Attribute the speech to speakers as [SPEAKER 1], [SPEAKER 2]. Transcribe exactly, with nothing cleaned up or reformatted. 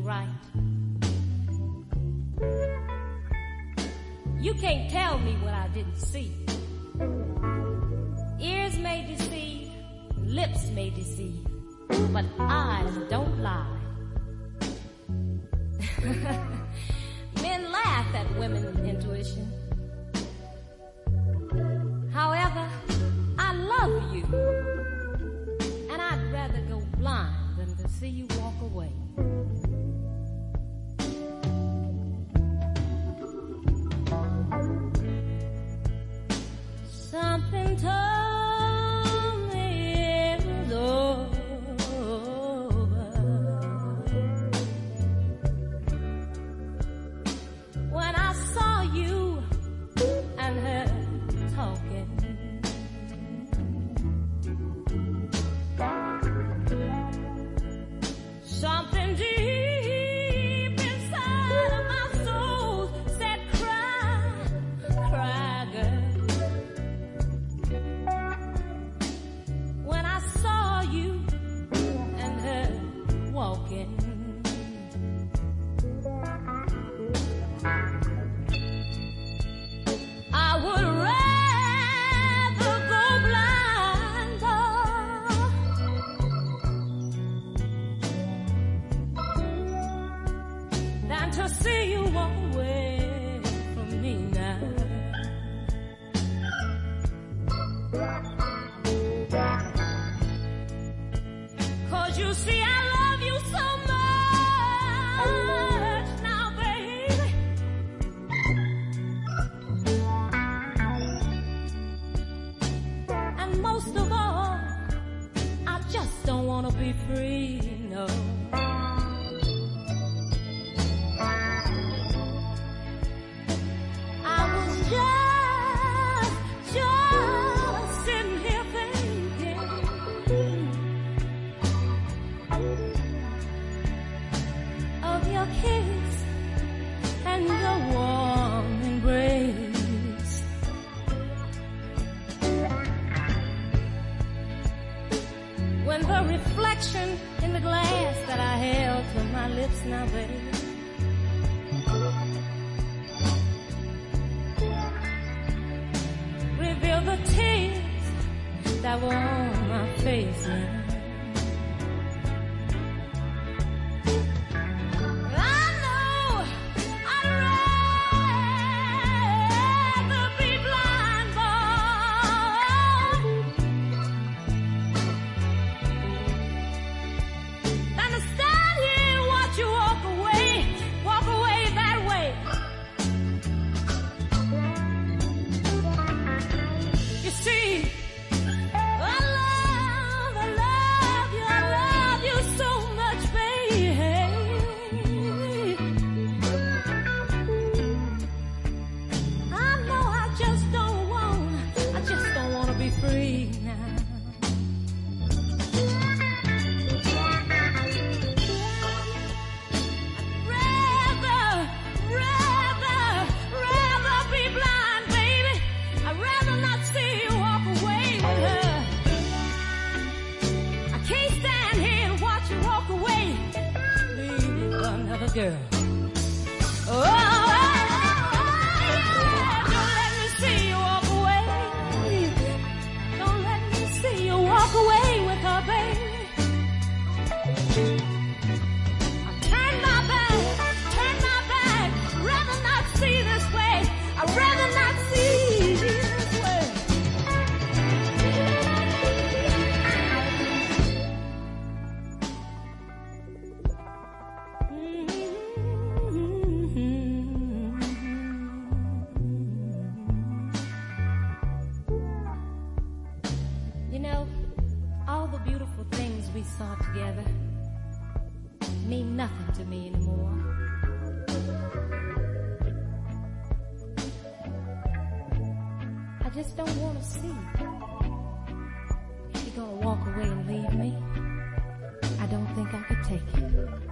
[SPEAKER 1] right. You can't tell me what I didn't see. Ears may deceive, lips may deceive, but eyes don't lie. Men laugh at women's intuition. However, I love you, and I'd rather go blind than to see you walk away. Something told me it was over when I saw you and her talking. Something deep inside of my soul said, cry, cry, girl. When I saw you and her walking, I would rather go blind, oh, than to see you walk away from me now. Cause you see, I love you so much now, baby. And most of all, I just don't want to be free, no. I was just, just sitting here thinking of your kiss and your warm embrace. When the reflection in the glass that I held to my lips now, baby, revealed the tears that were on my face now. Girl. Oh, oh, oh, yeah. Don't let me see you walk away. Don't let me see you walk away with her, baby. I turn my back, turn my back. Rather not see this way. I'd rather not see this way. We saw together mean nothing to me anymore. I just don't want to see if you're gonna walk away and leave me. I don't think I could take it.